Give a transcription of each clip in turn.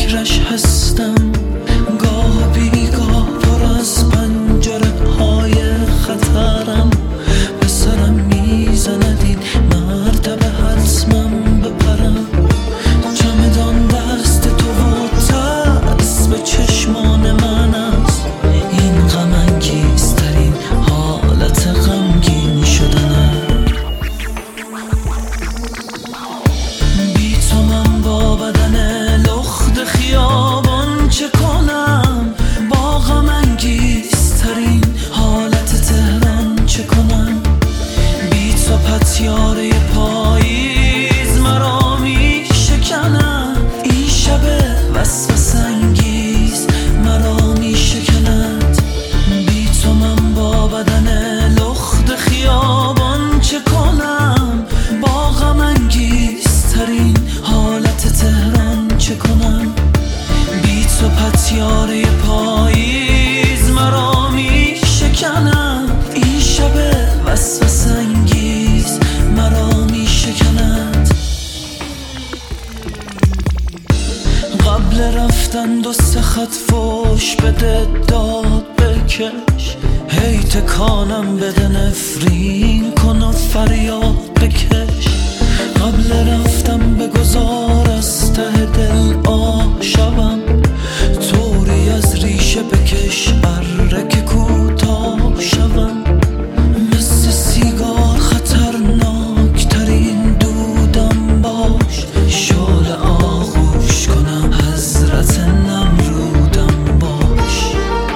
فکرش هستم، گاه بیگاه پر از پنجره های خطرم به سرم میزند این مرتبه حتمم بپرم. چمدان دست تو و ترس به چشمان من است، این غم انگیزترین حالت غمگین شدنم. بی تو من با بدن لخت خیابان چه کنم، با غم انگیزترین حالت تهران چه کنم. بی تو پتیاره پاییز مرا می شکند، این شب وسوسه انگیز مرا می شکند. بی تو من با بدن لخت خیابان چه کنم، با غم انگیزترین حالت تهران چه کنم. بی تو پتیاره پاییز مرا می شکند، این شب وسوسه انگیز مرا می شکند. قبل رفتن دو سه خط فوش بده داد بکش، هی تکانم بده نفرین کن و فریاد بکش. قبل رفتم بگذار از ته دل آشوم، طوری از ریشه بکش اره که کوتاه شوم. مثل سیگار خطرناک ترین دودم باش، شعله آغوش کنم حضرت نمرودم باش.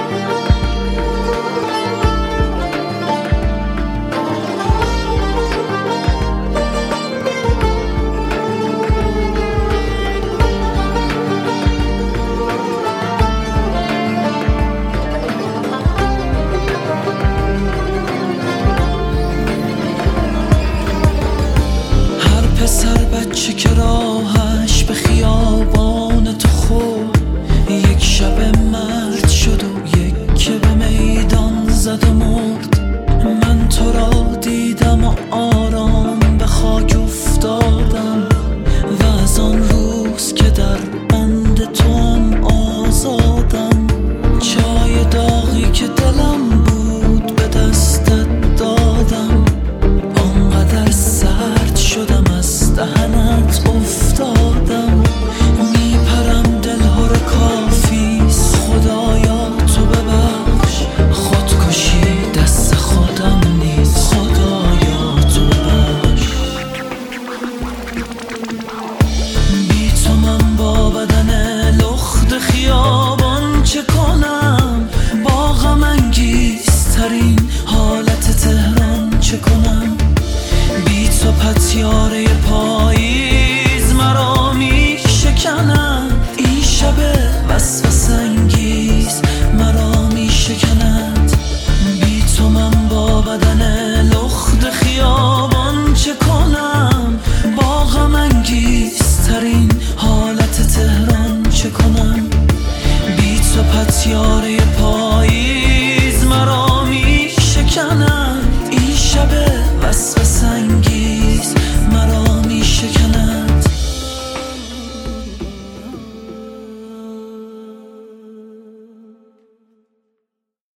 پسر بچه که راهش به خیابان تو خورد، یک شب مرد شد و یک که به میدان زد و مرد. من تو را دیدم و آرام به خاک افتادم، و از آن روز که در بند تو هم آزادم. چای داغی که دلم بود به دستت دادم، آنقدر سرد شدم از دهنت افتادم. میپرم دلها رو کافیست خدایا تو ببخش، خودکشی دست خودم نیست خدایا تو ببخش. بی تو من با بدن لخت خیابان چه کنم، با غم انگیزترین حالت تهران چه کنم. بی تو پتیاره پاییز مرا می شکند، این شب وسوسه انگیز مرا می شکند. بی تو من با بدن لخت خیابان چه کنم، با غم انگیزترین حالت تهران چه کنم. بی تو پتیاره